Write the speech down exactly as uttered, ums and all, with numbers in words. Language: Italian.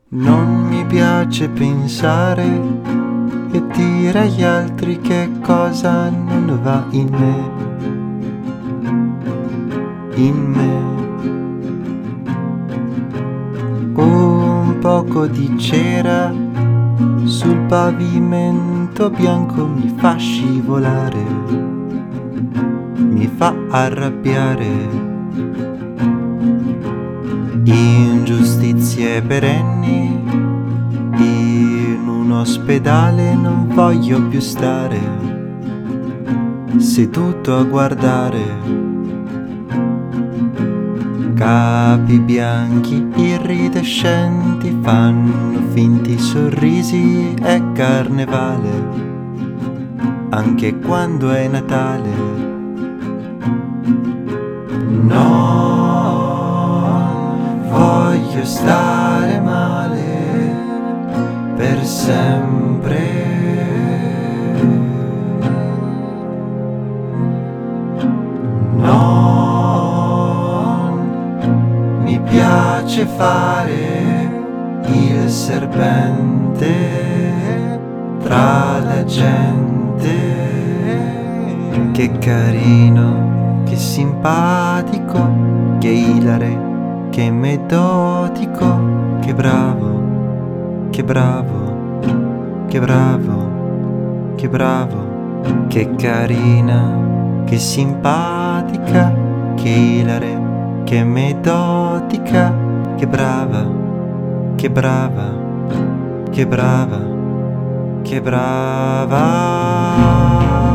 Non mi piace pensare e dire agli altri che cosa non va in me, in me. Un poco di cera sul pavimento bianco mi fa scivolare, mi fa arrabbiare. Ingiustizie perenni, in un ospedale non voglio più stare, seduto a guardare. Capi bianchi iridescenti fanno finti sorrisi, è carnevale, anche quando è Natale. No, voglio stare male per sempre. Non mi piace fare il serpente tra la gente. Che carino, che simpatico, che ilare, che metodico, che bravo, che bravo, che bravo, che bravo, che carina, che simpatica, che ilare, che metodica, che brava, che brava, che brava, che brava.